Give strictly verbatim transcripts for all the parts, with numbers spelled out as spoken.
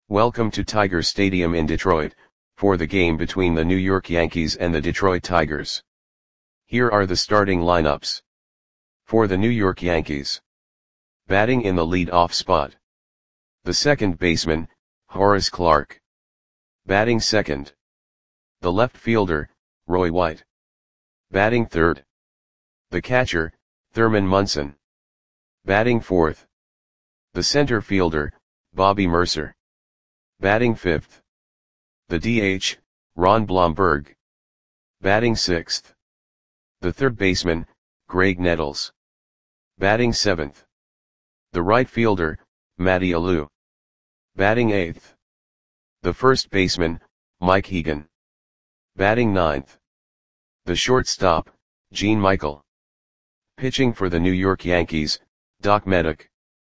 Welcome to Tiger Stadium in Detroit, for the game between the New York Yankees and the Detroit Tigers. Here are the starting lineups. For the New York Yankees. Batting in the lead-off spot. The second baseman, Horace Clarke. Batting second. The left fielder, Roy White. Batting third. The catcher, Thurman Munson. Batting fourth. The center fielder, Bobby Murcer. Batting fifth. The D H, Ron Blomberg. Batting sixth. The third baseman, Graig Nettles. Batting seventh. The right fielder, Matty Alou. Batting eighth. The first baseman, Mike Hegan. Batting ninth. The shortstop, Gene Michael. Pitching for the New York Yankees, Doc Meddick.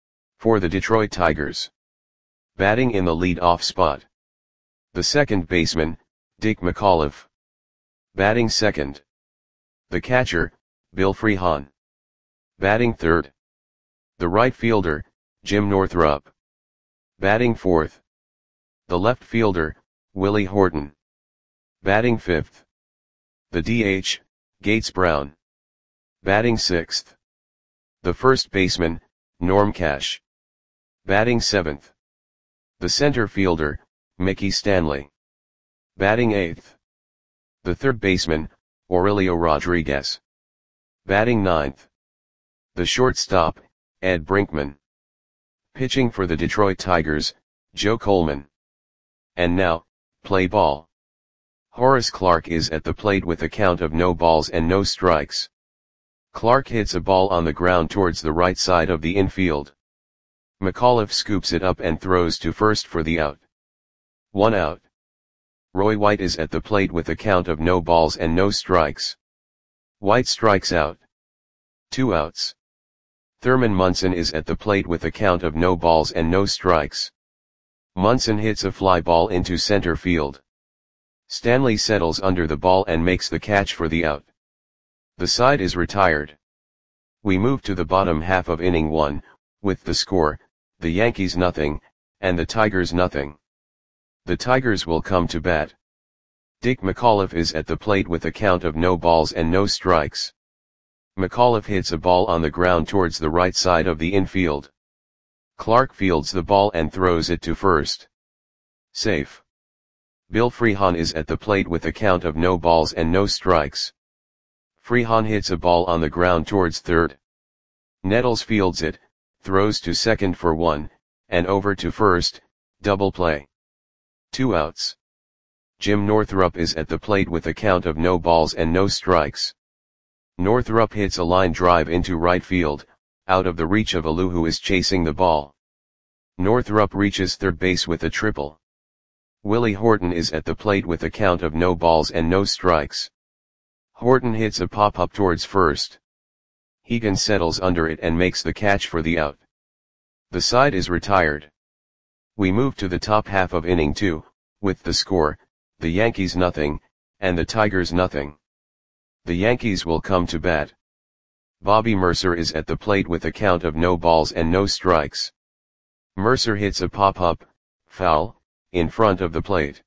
For the Detroit Tigers. Batting in the lead-off spot. The second baseman, Dick McAuliffe. Batting second. The catcher, Bill Freehan. Batting third. The right fielder, Jim Northrup. Batting fourth. The left fielder, Willie Horton. Batting fifth. The D H, Gates Brown. Batting sixth. The first baseman, Norm Cash. Batting seventh. The center fielder, Mickey Stanley. Batting eighth. The third baseman, Aurelio Rodriguez. Batting ninth. The shortstop, Ed Brinkman. Pitching for the Detroit Tigers, Joe Coleman. And now, play ball. Horace Clarke is at the plate with a count of no balls and no strikes. Clarke hits a ball on the ground towards the right side of the infield. McAuliffe scoops it up and throws to first for the out. One out. Roy White is at the plate with a count of no balls and no strikes. White strikes out. Two outs. Thurman Munson is at the plate with a count of no balls and no strikes. Munson hits a fly ball into center field. Stanley settles under the ball and makes the catch for the out. The side is retired. We move to the bottom half of inning one, with the score, the Yankees nothing, and the Tigers nothing. The Tigers will come to bat. Dick McAuliffe is at the plate with a count of no balls and no strikes. McAuliffe hits a ball on the ground towards the right side of the infield. Clarke fields the ball and throws it to first. Safe. Bill Freehan is at the plate with a count of no balls and no strikes. Freehan hits a ball on the ground towards third. Nettles fields it, throws to second for one, and over to first, double play. Two outs. Jim Northrup is at the plate with a count of no balls and no strikes. Northrup hits a line drive into right field, out of the reach of Alou, who is chasing the ball. Northrup reaches third base with a triple. Willie Horton is at the plate with a count of no balls and no strikes. Horton hits a pop-up towards first. Hegan settles under it and makes the catch for the out. The side is retired. We move to the top half of inning two, with the score, the Yankees nothing, and the Tigers nothing. The Yankees will come to bat. Bobby Murcer is at the plate with a count of no balls and no strikes. Murcer hits a pop-up, foul, in front of the plate.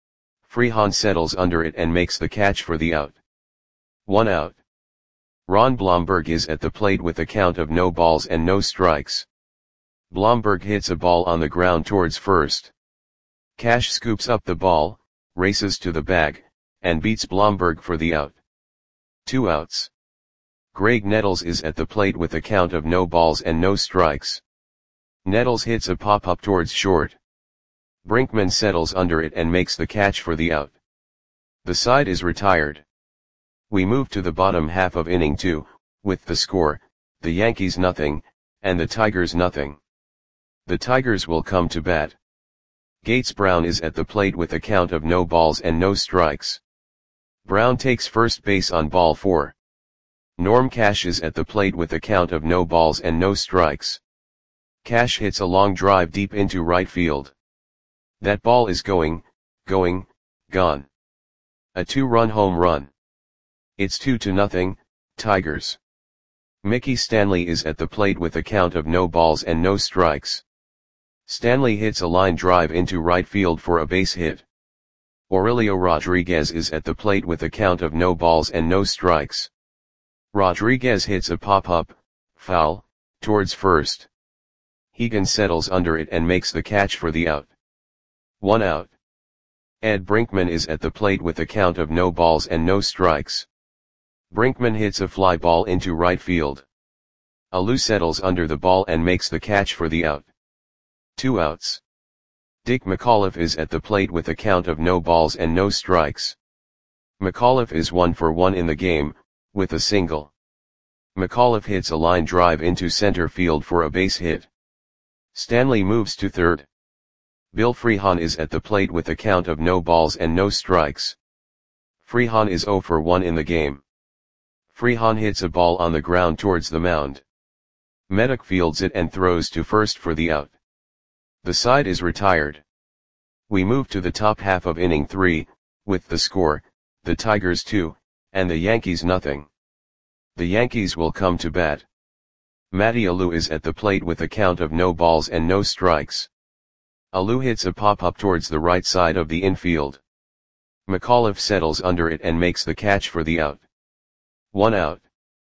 Freehan settles under it and makes the catch for the out. One out. Ron Blomberg is at the plate with a count of no balls and no strikes. Blomberg hits a ball on the ground towards first. Cash scoops up the ball, races to the bag, and beats Blomberg for the out. Two outs. Graig Nettles is at the plate with a count of no balls and no strikes. Nettles hits a pop-up towards short. Brinkman settles under it and makes the catch for the out. The side is retired. We move to the bottom half of inning two, with the score, the Yankees nothing, and the Tigers nothing. The Tigers will come to bat. Gates Brown is at the plate with a count of no balls and no strikes. Brown takes first base on ball four. Norm Cash is at the plate with a count of no balls and no strikes. Cash hits a long drive deep into right field. That ball is going, going, gone. A two-run home run. It's two to nothing, Tigers. Mickey Stanley is at the plate with a count of no balls and no strikes. Stanley hits a line drive into right field for a base hit. Aurelio Rodriguez is at the plate with a count of no balls and no strikes. Rodriguez hits a pop-up, foul, towards first. Hegan settles under it and makes the catch for the out. One out. Ed Brinkman is at the plate with a count of no balls and no strikes. Brinkman hits a fly ball into right field. Alou settles under the ball and makes the catch for the out. Two outs. Dick McAuliffe is at the plate with a count of no balls and no strikes. McAuliffe is one for one in the game, with a single. McAuliffe hits a line drive into center field for a base hit. Stanley moves to third. Bill Freehan is at the plate with a count of no balls and no strikes. Freehan is zero for one in the game. Freehan hits a ball on the ground towards the mound. Meddock fields it and throws to first for the out. The side is retired. We move to the top half of inning three, with the score, the Tigers two, and the Yankees nothing. The Yankees will come to bat. Matty Alou is at the plate with a count of no balls and no strikes. Alou hits a pop-up towards the right side of the infield. McAuliffe settles under it and makes the catch for the out. One out.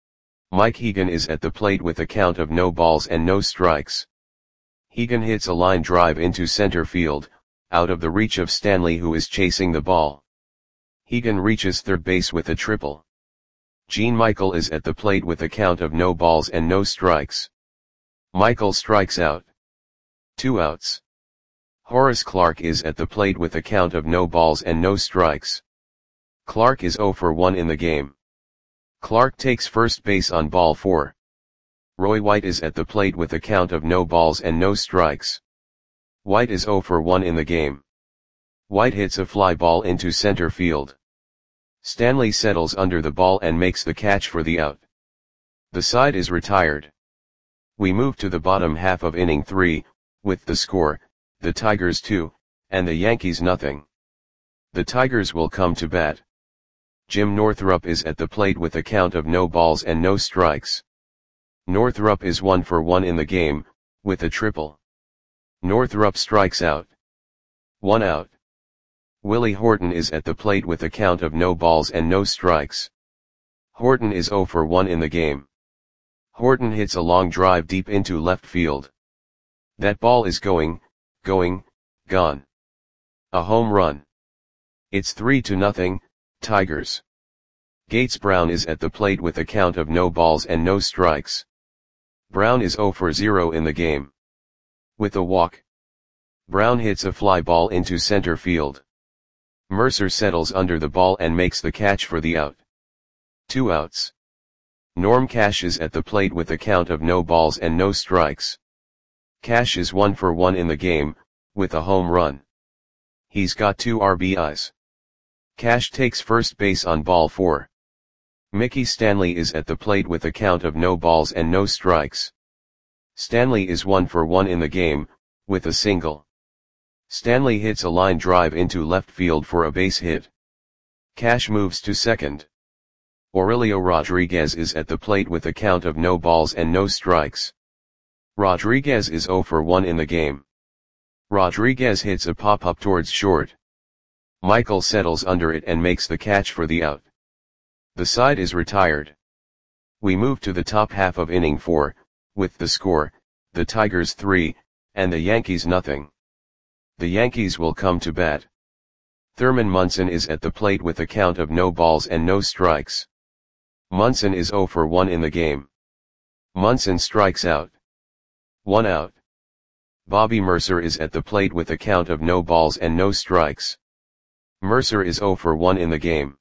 Mike Hegan is at the plate with a count of no balls and no strikes. Hegan hits a line drive into center field, out of the reach of Stanley who is chasing the ball. Hegan reaches third base with a triple. Gene Michael is at the plate with a count of no balls and no strikes. Michael strikes out. Two outs. Horace Clarke is at the plate with a count of no balls and no strikes. Clarke is zero for one in the game. Clarke takes first base on ball four. Roy White is at the plate with a count of no balls and no strikes. White is zero for one in the game. White hits a fly ball into center field. Stanley settles under the ball and makes the catch for the out. The side is retired. We move to the bottom half of inning three, with the score, the Tigers two, and the Yankees nothing. The Tigers will come to bat. Jim Northrup is at the plate with a count of no balls and no strikes. Northrup is one for one in the game, with a triple. Northrup strikes out. One out. Willie Horton is at the plate with a count of no balls and no strikes. Horton is zero for one in the game. Horton hits a long drive deep into left field. That ball is going, going, gone. A home run. It's three to nothing, Tigers. Gates Brown is at the plate with a count of no balls and no strikes. Brown is zero for zero in the game. With a walk. Brown hits a fly ball into center field. Mercer settles under the ball and makes the catch for the out. Two outs. Norm Cash is at the plate with a count of no balls and no strikes. Cash is one for one in the game, with a home run. He's got two R B Is. Cash takes first base on ball four. Mickey Stanley is at the plate with a count of no balls and no strikes. Stanley is one for one in the game, with a single. Stanley hits a line drive into left field for a base hit. Cash moves to second. Aurelio Rodriguez is at the plate with a count of no balls and no strikes. Rodriguez is zero for one in the game. Rodriguez hits a pop-up towards short. Michael settles under it and makes the catch for the out. The side is retired. We move to the top half of inning four, with the score, the Tigers three, and the Yankees nothing. The Yankees will come to bat. Thurman Munson is at the plate with a count of no balls and no strikes. Munson is zero for one in the game. Munson strikes out. One out. Bobby Mercer is at the plate with a count of no balls and no strikes. Mercer is zero for one in the game.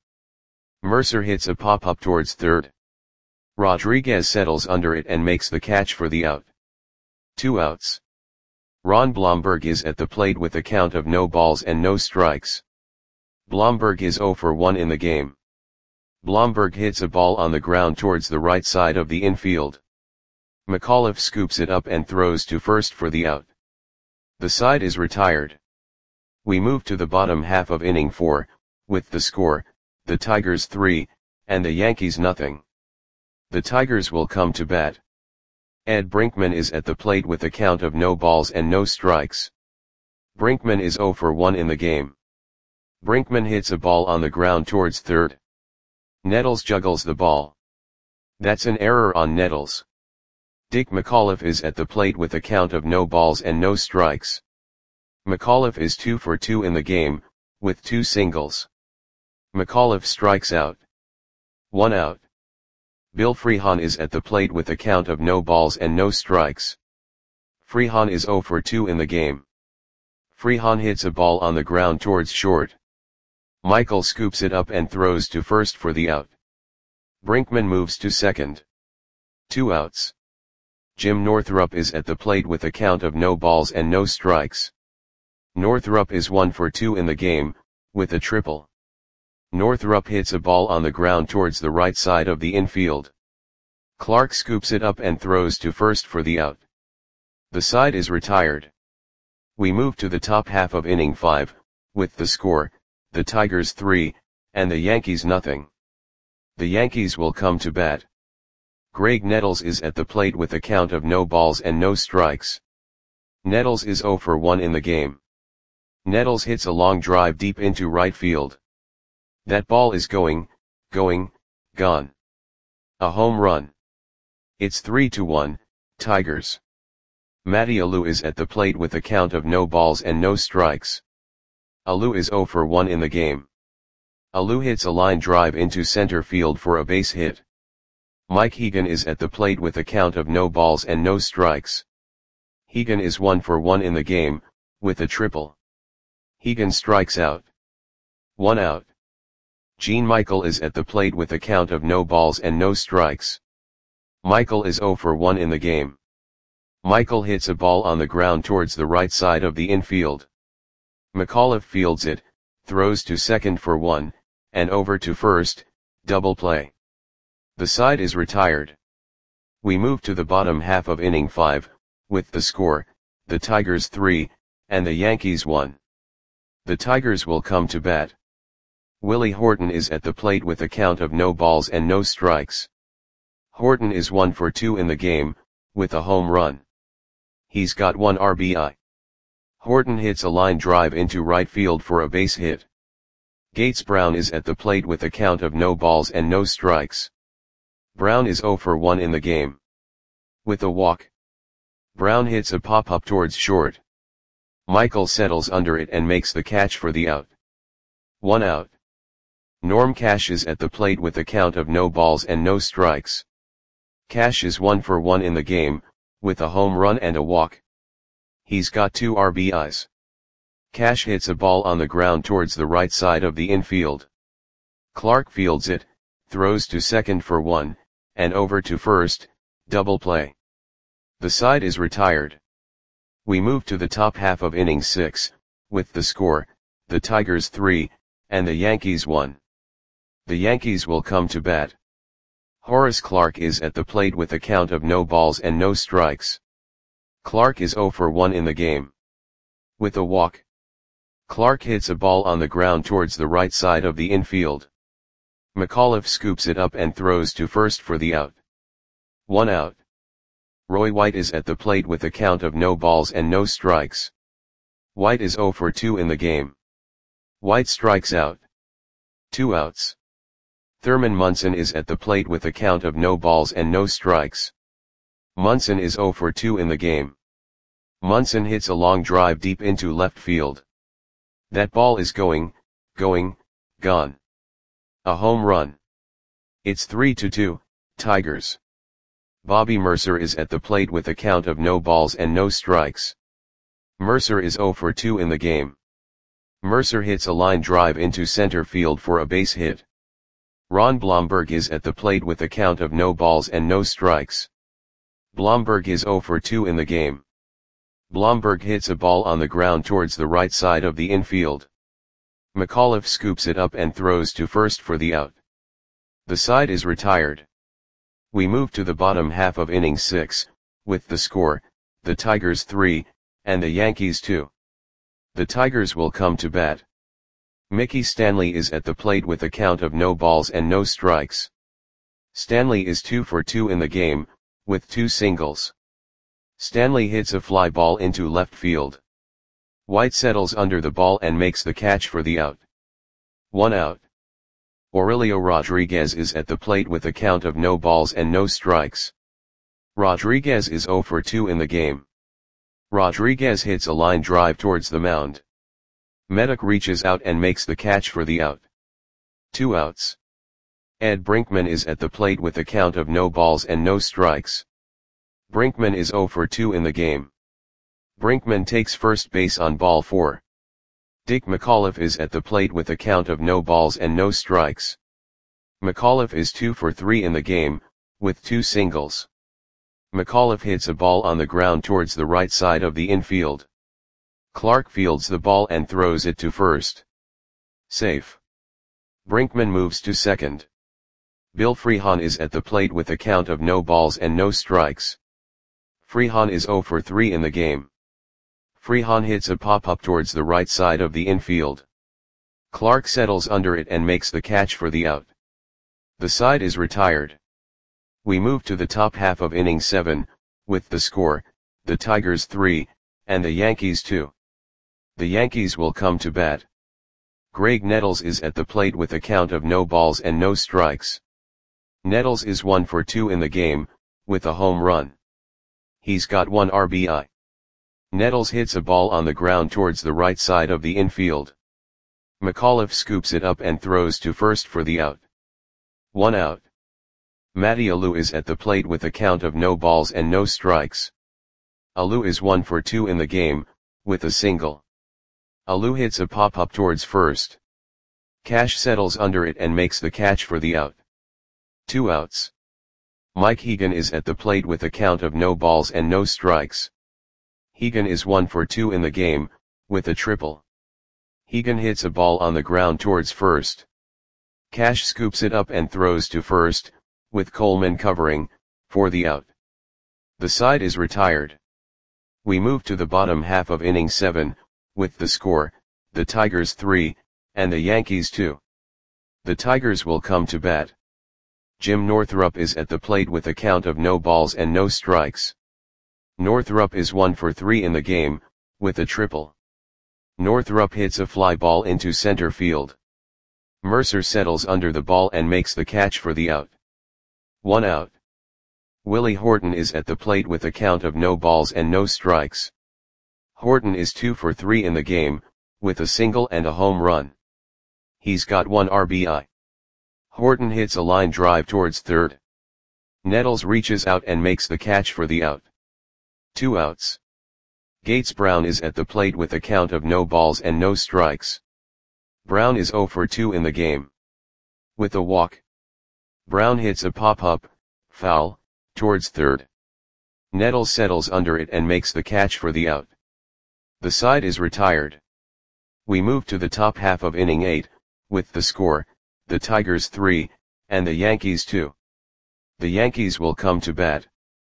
Mercer hits a pop-up towards third. Rodriguez settles under it and makes the catch for the out. Two outs. Ron Blomberg is at the plate with a count of no balls and no strikes. Blomberg is zero for one in the game. Blomberg hits a ball on the ground towards the right side of the infield. McAuliffe scoops it up and throws to first for the out. The side is retired. We move to the bottom half of inning four, with the score, the Tigers three, and the Yankees nothing. The Tigers will come to bat. Ed Brinkman is at the plate with a count of no balls and no strikes. Brinkman is zero for one in the game. Brinkman hits a ball on the ground towards third. Nettles juggles the ball. That's an error on Nettles. Dick McAuliffe is at the plate with a count of no balls and no strikes. McAuliffe is two for two in the game, with two singles. McAuliffe strikes out. One out. Bill Freehan is at the plate with a count of no balls and no strikes. Freehan is zero for two in the game. Freehan hits a ball on the ground towards short. Michael scoops it up and throws to first for the out. Brinkman moves to second. Two outs. Jim Northrup is at the plate with a count of no balls and no strikes. Northrup is one for two in the game, with a triple. Northrup hits a ball on the ground towards the right side of the infield. Clark scoops it up and throws to first for the out. The side is retired. We move to the top half of inning five, with the score, the Tigers three, and the Yankees nothing. The Yankees will come to bat. Greg Nettles is at the plate with a count of no balls and no strikes. Nettles is zero for one in the game. Nettles hits a long drive deep into right field. That ball is going, going, gone. A home run. It's three to one, Tigers. Matty Alou is at the plate with a count of no balls and no strikes. Alou is zero for one in the game. Alou hits a line drive into center field for a base hit. Mike Hegan is at the plate with a count of no balls and no strikes. Hegan is one for one in the game, with a triple. Hegan strikes out. One out. Gene Michael is at the plate with a count of no balls and no strikes. Michael is zero for one in the game. Michael hits a ball on the ground towards the right side of the infield. McAuliffe fields it, throws to second for one, and over to first, double play. The side is retired. We move to the bottom half of inning five, with the score, the Tigers three, and the Yankees one. The Tigers will come to bat. Willie Horton is at the plate with a count of no balls and no strikes. Horton is one for two in the game, with a home run. He's got one R B I. Horton hits a line drive into right field for a base hit. Gates Brown is at the plate with a count of no balls and no strikes. Brown is zero for one in the game. With a walk. Brown hits a pop-up towards short. Michael settles under it and makes the catch for the out. One out. Norm Cash is at the plate with a count of no balls and no strikes. Cash is one for one in the game, with a home run and a walk. He's got two R B Is. Cash hits a ball on the ground towards the right side of the infield. Clark fields it, throws to second for one, and over to first, double play. The side is retired. We move to the top half of inning six, with the score, the Tigers three, and the Yankees one. The Yankees will come to bat. Horace Clark is at the plate with a count of no balls and no strikes. Clark is zero for one in the game. With a walk. Clark hits a ball on the ground towards the right side of the infield. McAuliffe scoops it up and throws to first for the out. One out. Roy White is at the plate with a count of no balls and no strikes. White is zero for two in the game. White strikes out. Two outs. Thurman Munson is at the plate with a count of no balls and no strikes. Munson is zero for two in the game. Munson hits a long drive deep into left field. That ball is going, going, gone. A home run. It's three to two, Tigers. Bobby Mercer is at the plate with a count of no balls and no strikes. Mercer is zero for two in the game. Mercer hits a line drive into center field for a base hit. Ron Blomberg is at the plate with a count of no balls and no strikes. Blomberg is zero for two in the game. Blomberg hits a ball on the ground towards the right side of the infield. McAuliffe scoops it up and throws to first for the out. The side is retired. We move to the bottom half of inning six, with the score, the Tigers three, and the Yankees two. The Tigers will come to bat. Mickey Stanley is at the plate with a count of no balls and no strikes. Stanley is two for two in the game, with two singles. Stanley hits a fly ball into left field. White settles under the ball and makes the catch for the out. One out. Aurelio Rodriguez is at the plate with a count of no balls and no strikes. Rodriguez is zero for two in the game. Rodriguez hits a line drive towards the mound. Meddock reaches out and makes the catch for the out. Two outs. Ed Brinkman is at the plate with a count of no balls and no strikes. Brinkman is zero for two in the game. Brinkman takes first base on ball four. Dick McAuliffe is at the plate with a count of no balls and no strikes. McAuliffe is two for three in the game, with two singles. McAuliffe hits a ball on the ground towards the right side of the infield. Clark fields the ball and throws it to first. Safe. Brinkman moves to second. Bill Freehan is at the plate with a count of no balls and no strikes. Freehan is zero for three in the game. Freehan hits a pop-up towards the right side of the infield. Clark settles under it and makes the catch for the out. The side is retired. We move to the top half of inning seven, with the score, the Tigers three, and the Yankees two. The Yankees will come to bat. Greg Nettles is at the plate with a count of no balls and no strikes. Nettles is one for two in the game, with a home run. He's got one R B I. Nettles hits a ball on the ground towards the right side of the infield. McAuliffe scoops it up and throws to first for the out. One out. Matty Alou is at the plate with a count of no balls and no strikes. Alou is one for two in the game, with a single. Alou hits a pop-up towards first. Cash settles under it and makes the catch for the out. Two outs. Mike Hegan is at the plate with a count of no balls and no strikes. Hegan is one for two in the game, with a triple. Hegan hits a ball on the ground towards first. Cash scoops it up and throws to first, with Coleman covering, for the out. The side is retired. We move to the bottom half of inning seven, with the score, the Tigers three, and the Yankees two. The Tigers will come to bat. Jim Northrup is at the plate with a count of no balls and no strikes. Northrup is one for three in the game, with a triple. Northrup hits a fly ball into center field. Mercer settles under the ball and makes the catch for the out. One out. Willie Horton is at the plate with a count of no balls and no strikes. Horton is two for three in the game, with a single and a home run. He's got one R B I. Horton hits a line drive towards third. Nettles reaches out and makes the catch for the out. Two outs. Gates Brown is at the plate with a count of no balls and no strikes. Brown is zero for two in the game. With a walk. Brown hits a pop-up, foul, towards third. Nettles settles under it and makes the catch for the out. The side is retired. We move to the top half of inning eight, with the score, the Tigers three, and the Yankees two. The Yankees will come to bat.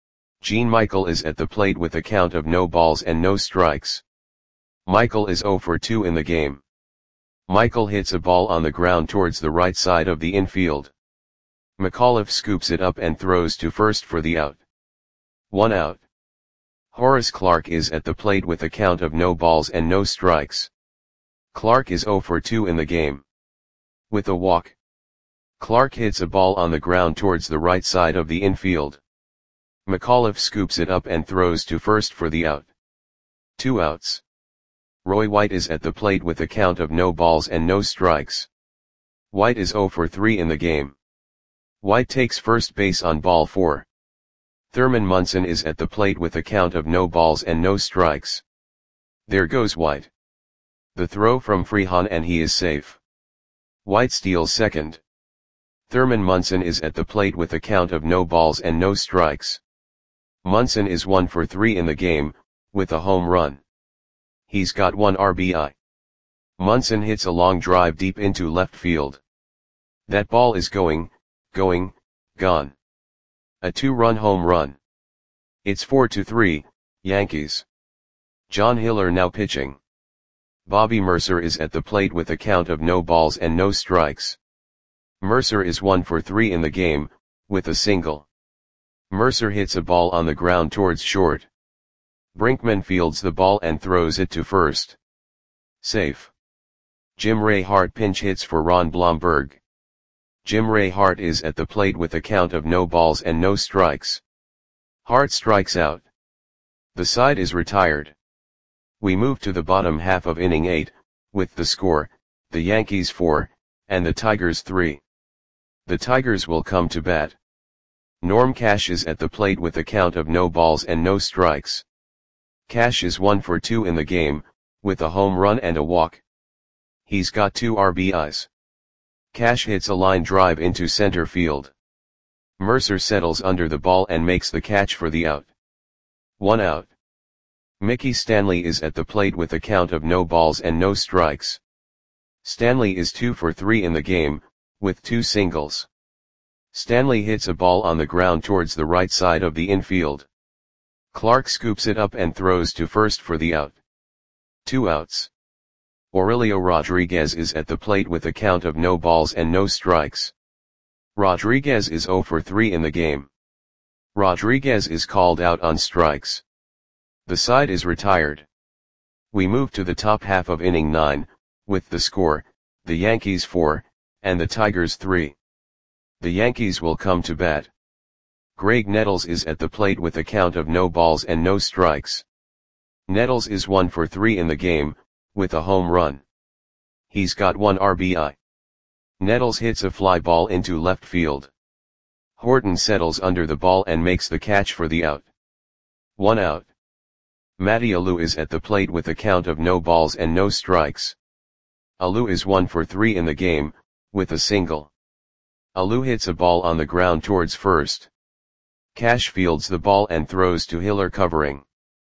Gene Michael is at the plate with a count of no balls and no strikes. Michael is zero for two in the game. Michael hits a ball on the ground towards the right side of the infield. McAuliffe scoops it up and throws to first for the out. One out. Horace Clark is at the plate with a count of no balls and no strikes. Clark is zero for two in the game. With a walk. Clark hits a ball on the ground towards the right side of the infield. McAuliffe scoops it up and throws to first for the out. Two outs. Roy White is at the plate with a count of no balls and no strikes. White is zero for three in the game. White takes first base on ball four. Thurman Munson is at the plate with a count of no balls and no strikes. There goes White. The throw from Freehan and he is safe. White steals second. Thurman Munson is at the plate with a count of no balls and no strikes. Munson is one for three in the game, with a home run. He's got one R B I. Munson hits a long drive deep into left field. That ball is going, going, gone. A two-run home run. It's four to three, Yankees. John Hiller now pitching. Bobby Mercer is at the plate with a count of no balls and no strikes. Mercer is one for three in the game, with a single. Mercer hits a ball on the ground towards short. Brinkman fields the ball and throws it to first. Safe. Jim Ray Hart pinch hits for Ron Blomberg. Jim Ray Hart is at the plate with a count of no balls and no strikes. Hart strikes out. The side is retired. We move to the bottom half of inning eight, with the score, the Yankees four, and the Tigers three. The Tigers will come to bat. Norm Cash is at the plate with a count of no balls and no strikes. Cash is one for two in the game, with a home run and a walk. He's got two R B Is. Cash hits a line drive into center field. Mercer settles under the ball and makes the catch for the out. One out. Mickey Stanley is at the plate with a count of no balls and no strikes. Stanley is two for three in the game, with two singles. Stanley hits a ball on the ground towards the right side of the infield. Clark scoops it up and throws to first for the out. Two outs. Aurelio Rodriguez is at the plate with a count of no balls and no strikes. Rodriguez is zero for three in the game. Rodriguez is called out on strikes. The side is retired. We move to the top half of inning nine, with the score, the Yankees four, and the Tigers three. The Yankees will come to bat. Greg Nettles is at the plate with a count of no balls and no strikes. Nettles is one for three in the game, with a home run. He's got one R B I. Nettles hits a fly ball into left field. Horton settles under the ball and makes the catch for the out. One out. Matty Alou is at the plate with a count of no balls and no strikes. Alou is one for three in the game, with a single. Alou hits a ball on the ground towards first. Cash fields the ball and throws to Hiller covering.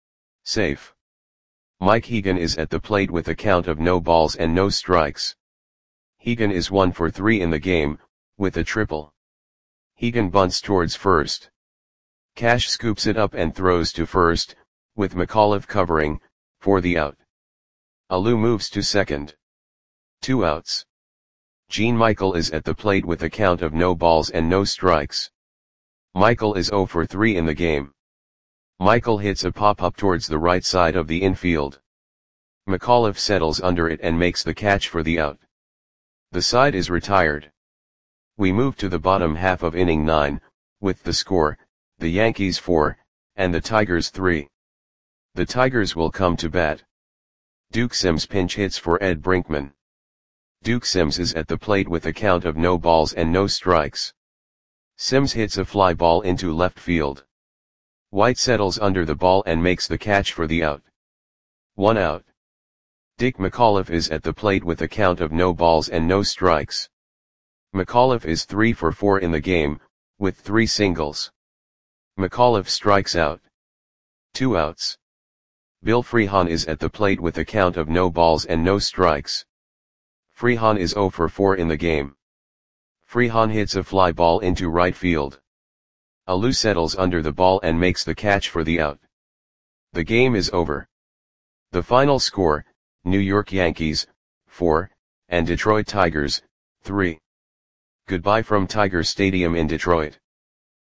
Safe. Mike Hegan is at the plate with a count of no balls and no strikes. Hegan is one for three in the game, with a triple. Hegan bunts towards first. Cash scoops it up and throws to first, with McAuliffe covering, for the out. Alou moves to second. Two outs. Gene Michael is at the plate with a count of no balls and no strikes. Michael is zero for three in the game. Michael hits a pop-up towards the right side of the infield. McAuliffe settles under it and makes the catch for the out. The side is retired. We move to the bottom half of inning nine, with the score, the Yankees four, and the Tigers three. The Tigers will come to bat. Duke Sims pinch hits for Ed Brinkman. Duke Sims is at the plate with a count of no balls and no strikes. Sims hits a fly ball into left field. White settles under the ball and makes the catch for the out. One out. Dick McAuliffe is at the plate with a count of no balls and no strikes. McAuliffe is three for four in the game, with three singles. McAuliffe strikes out. Two outs. Bill Freehan is at the plate with a count of no balls and no strikes. Freehan is zero for four in the game. Freehan hits a fly ball into right field. Alou settles under the ball and makes the catch for the out. The game is over. The final score, New York Yankees, four, and Detroit Tigers, three. Goodbye from Tiger Stadium in Detroit.